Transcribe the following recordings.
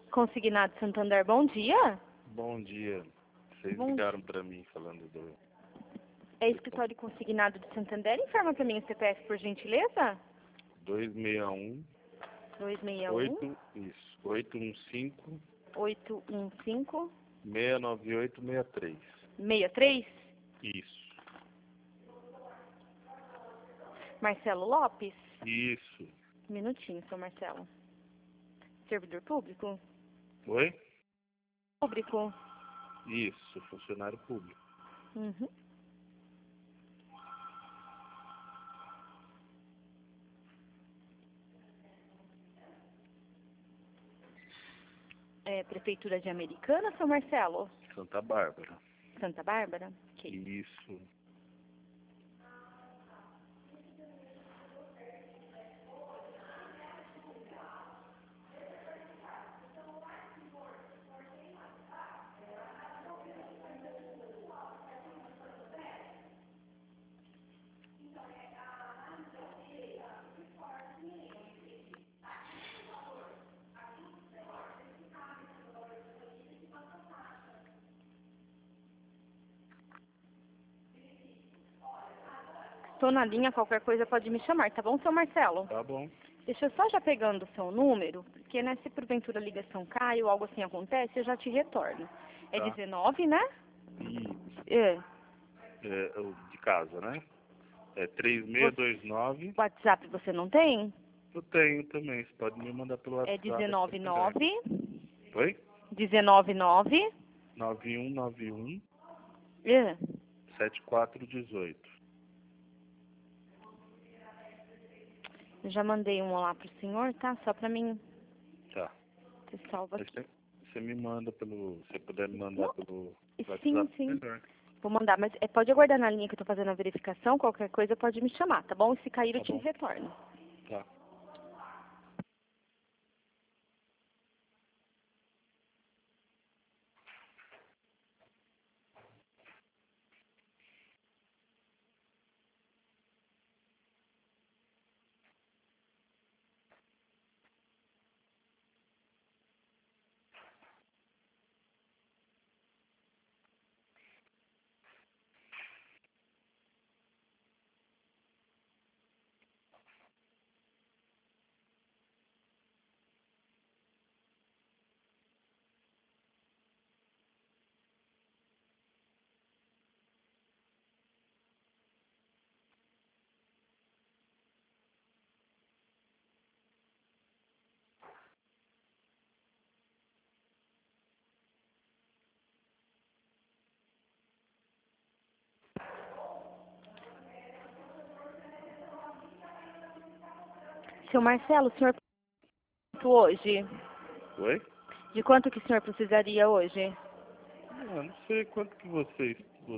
Consignado Santander, bom dia. Bom dia. Vocês Bom ligaram pra mim falando do... É escritório consignado de Santander. Informa para mim o CPF, por gentileza. 261 261 isso, 815 815 69863. 63. Isso. Marcelo Lopes. Isso. Um minutinho, seu Marcelo. Servidor público? Oi? Público. Isso, funcionário público. Uhum. Prefeitura de Americana, seu Marcelo? Santa Bárbara. Santa Bárbara? Ok. Isso. Estou na linha, qualquer coisa pode me chamar, tá bom, seu Marcelo? Tá bom. Deixa eu só já pegando o seu número, porque né, se porventura a ligação cai ou algo assim acontece, eu já te retorno. É Tá. 19, né? Isso. É. O de casa, né? É 3629. WhatsApp você não tem? Eu tenho também. Você pode me mandar pelo É WhatsApp. 199 Oi? 199 9191 é. 7418. Eu já mandei um olá pro senhor, tá? Só pra mim Tá. ter salvo Mas aqui. você me manda pelo... Se você puder me mandar Não, pelo WhatsApp, sim. melhor. Vou mandar, mas pode aguardar na linha que eu tô fazendo a verificação, qualquer coisa pode me chamar, tá bom? E se cair eu Tá te bom. retorno. Tá. Seu Marcelo, o senhor hoje? Oi? De quanto que o senhor precisaria hoje? Não sei quanto que vocês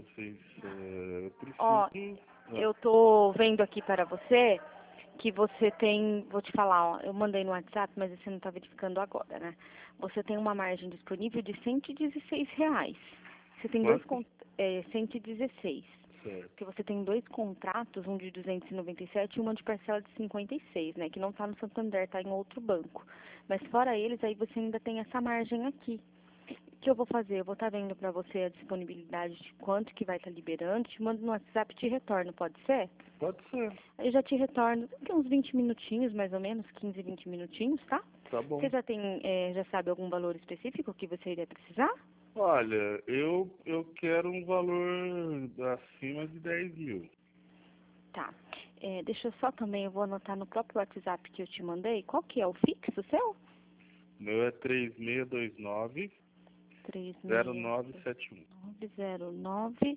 eu Ó, preciso... eu tô vendo aqui para você que você tem, vou te falar, ó, eu mandei no WhatsApp, mas você não está verificando agora, né? Você tem uma margem disponível de R$ 116. Você tem Quanto? 116. Certo. Porque você tem dois contratos, um de 297 e uma de parcela de 56, né? Que não está no Santander, está em outro banco. Mas fora eles, aí você ainda tem essa margem aqui. O que eu vou fazer? Eu vou estar vendo para você a disponibilidade de quanto que vai estar liberando, te mando no WhatsApp e te retorno, pode ser? Pode ser. Aí eu já te retorno, daqui uns 20 minutinhos, mais ou menos, 15, 20 minutinhos, tá? Tá bom. Você já tem, já sabe algum valor específico que você iria precisar? Olha, eu quero um valor acima de 10 mil. Tá. Deixa eu só também, eu vou anotar no próprio WhatsApp que eu te mandei. Qual que é o fixo seu? O meu é 3629 0971. 09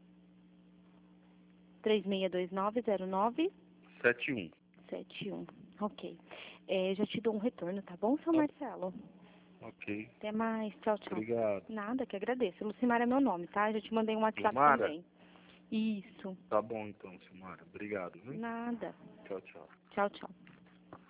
3629 71. 0971. Ok. Já te dou um retorno, tá bom, seu Tá, Marcelo? ok. Até mais. Tchau, tchau. Obrigado. Nada, que agradeço. Lucimar é meu nome, tá? Já te mandei um WhatsApp Silmara? também. Isso. Tá bom então, Silmara. Obrigado, viu? Nada. Tchau, tchau. Tchau, tchau.